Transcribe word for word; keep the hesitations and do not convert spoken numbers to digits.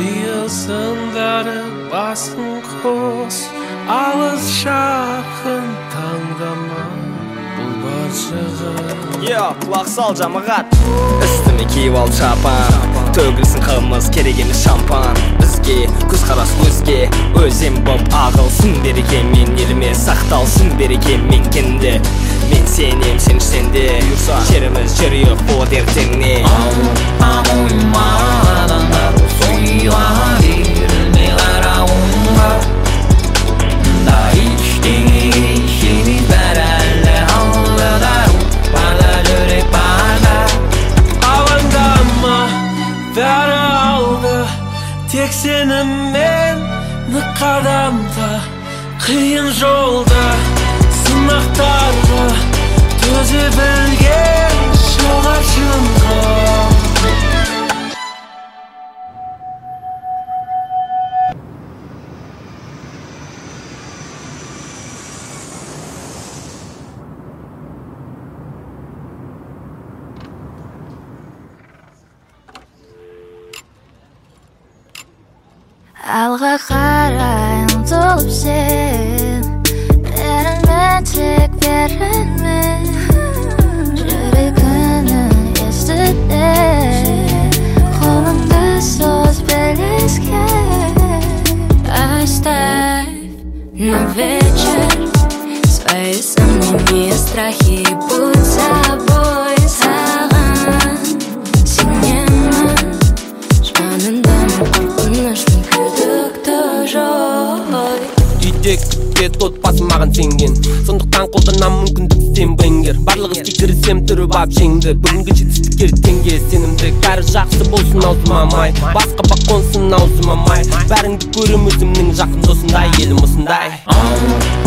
жиылсындары басын қос, алыс жақын таңдама бұл баршаға. Йо, құлақ сал жамағат. Үстіме киіп ал шапан, төгілсін қымыз, керек емес шампан. Бізге көз қарас өзге, өзем боп ағылсын берекемен, еліме сақталсын берекемен кенді. Мен сенем, сен ішсенде, жеріміз жүріп болады ертеңіне. Ауылма адамдар сойға берілмей қарауыңға, да ештеңеге шемей бәрі әлі алыдар, барда жүрек барда. Алаңдама, бәрі алды, тек сеніммен нық қадамда, қиын жолда, сынақтарға төзе білген шығар шыңға. Алға қарай ұмтылып сен, берілме тек берілме, жүрегінің естіде, қолыңды соз белеске. Оставь на вечер свои сомнения, страхи, будь собой. Саған сенемін, жаныңдан қорқыныштың күдікті жоқ. Үйде күтпет отбасы маған сенген, сондықтан қолданам мүмкіндік сен бәңгер. Барлық іске кірісем түріп ап жеңді, бүгінгі жетістіктер теңге сенімді. Бәрі жақсы болсын аузымамай, басқа бақ қонсын аузымамай, бәріңді көрім өзімнің жақын досындай, елім осындай.